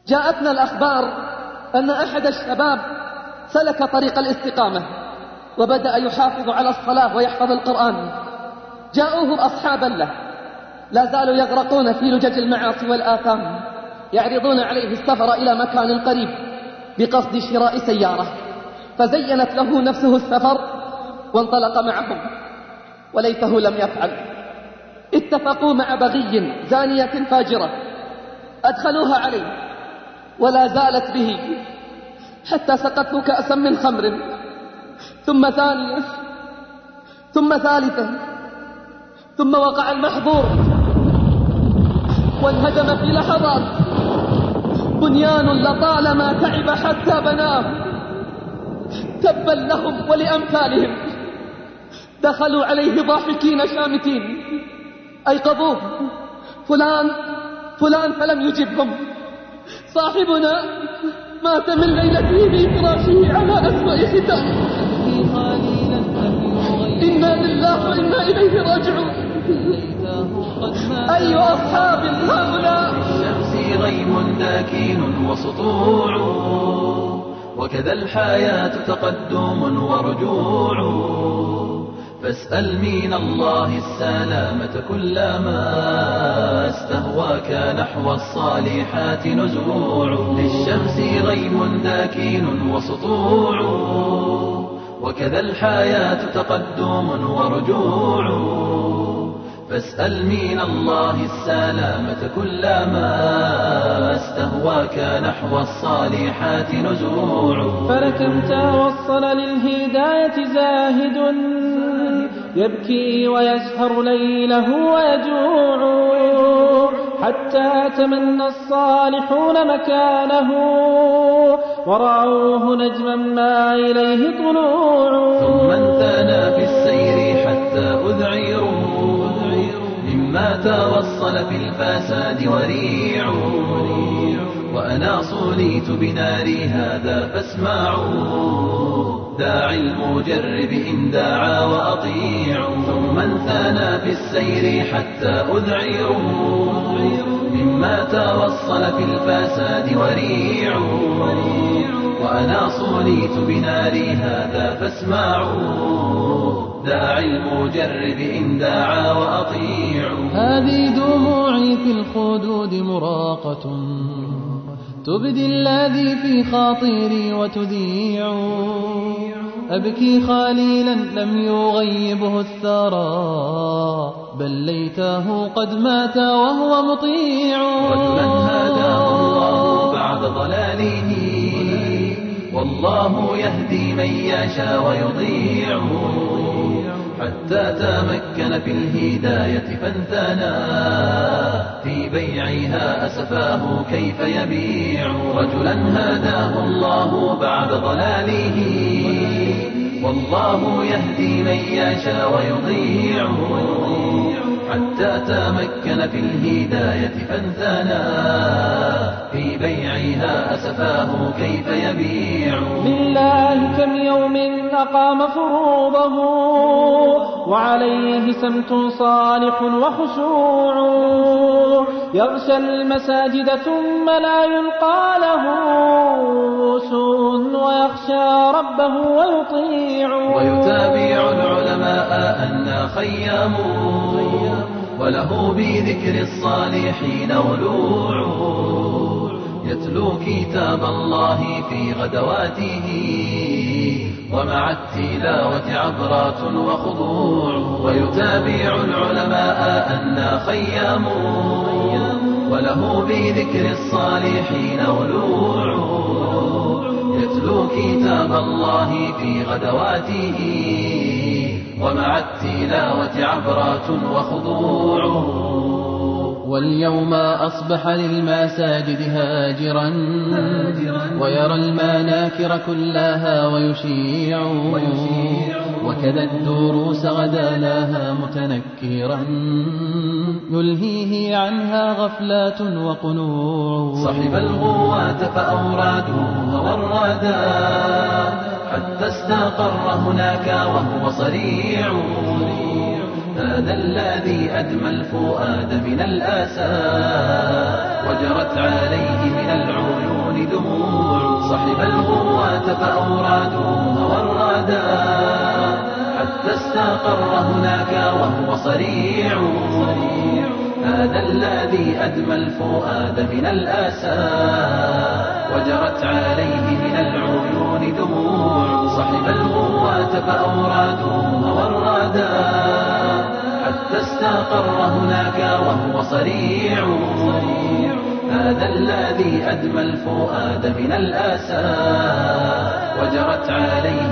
جاءتنا الأخبار أن أحد الشباب سلك طريق الاستقامة وبدأ يحافظ على الصلاة ويحفظ القرآن. جاءوه أصحابا له لا زالوا يغرقون في لجج المعاصي والآثام، يعرضون عليه السفر إلى مكان قريب بقصد شراء سيارة، فزينت له نفسه السفر وانطلق معهم، وليته لم يفعل. اتفقوا مع بغي زانية فاجرة، أدخلوها عليه ولا زالت به حتى سقته كأسا من خمر، ثم ثانية، ثم ثالثة، ثم وقع المحظور وانهدم في لحظات بنيان لطالما تعب حتى بناه. تبا لهم ولأمثالهم، دخلوا عليه ضاحكين شامتين، أيقظوه، فلان فلان، فلم يجبهم. صاحبنا مات من ليلته في فراشه على أسوأ ختام. إنا لله وإنا إليه راجعون. أي أصحاب هؤلاء؟ الشمس غيم داكين وسطوع، وكذا الحياة تقدم ورجوع. فاسأل من الله السلامة كلما استهواك نحو الصالحات نزوع. للشمس غيم داكين وسطوع، وكذا الحياة تقدم ورجوع. فاسأل من الله السلامة كلما استهواك نحو الصالحات نزوع. فلكم توصل للهداية زاهد يبكي ويسهر ليله ويجوع، حتى تمنى الصالحون مكانه ورعوه نجما ما إليه طلوع. ثم انثنى في السير حتى أذعروا مما توصل في الفساد وريع. وأنا صليت بناري هذا فاسمعوا، داعي المجرب إن دعا وأطيعوا. ثم انثنى في السير حتى أذعروا مما توصل في الفساد وريع. وأنا صليت بناري هذا فاسمعوا، داعي المجرب إن دعا وأطيعوا. هذه دموعي في الخدود مراقة تبدي الذي في خاطري وتذيع. أبكي خليلا لم يغيبه الثرى، بل ليته قد مات وهو مطيع. رجلا هداه الله بعد ضلاله، والله يهدي من يشاء ويضيع. حتى تمكن في الهداية فانثنى، في بيعها أسفاه كيف يبيع. رجلا هداه الله بعد ضلاله، والله يهدي من يشاء ويضيع. حتى تمكن في الهداية فانثنى، في بيعها أسفاه كيف يبيع. لله كم يوم أقام فروضه، وعليه سمت صالح وخشوع. يغشى المساجد ثم لا يلقى له سوء، ويخشى ربه ويطيع. ويتابع العلماء أن خيام، وله بذكر الصالحين ولوع. يتلو كتاب الله في غدواته، ومع التلاوة عبرات وخضوع. ويتابع العلماء أن خيام، وله بذكر الصالحين ولوع. يتلو كتاب الله في غدواته، ومع التلاوة عبرات وخضوع. واليوم أصبح للمساجد هاجرا، ويرى المناكر كلها ويشيع. وكذا الدروس غدا لها متنكرا، يلهيه عنها غفلات وقنوع. صحب الغوات فأورادوها والرادا، حتى استقر هناك وهو صريع. هذا الذي أدمى الفؤاد من الآسى، وجرت عليه من العود الغواة فأورادوها والرادا حتى استقر هناك وهو صريع. هذا الذي أدمى الفؤاد من الآسى وجرت عليه من العيون دموع. صحب الغواة فأورادوها والرادا حتى استقر هناك وهو صريع. هذا الذي أدمى الفؤاد من الآسى وجرت عليه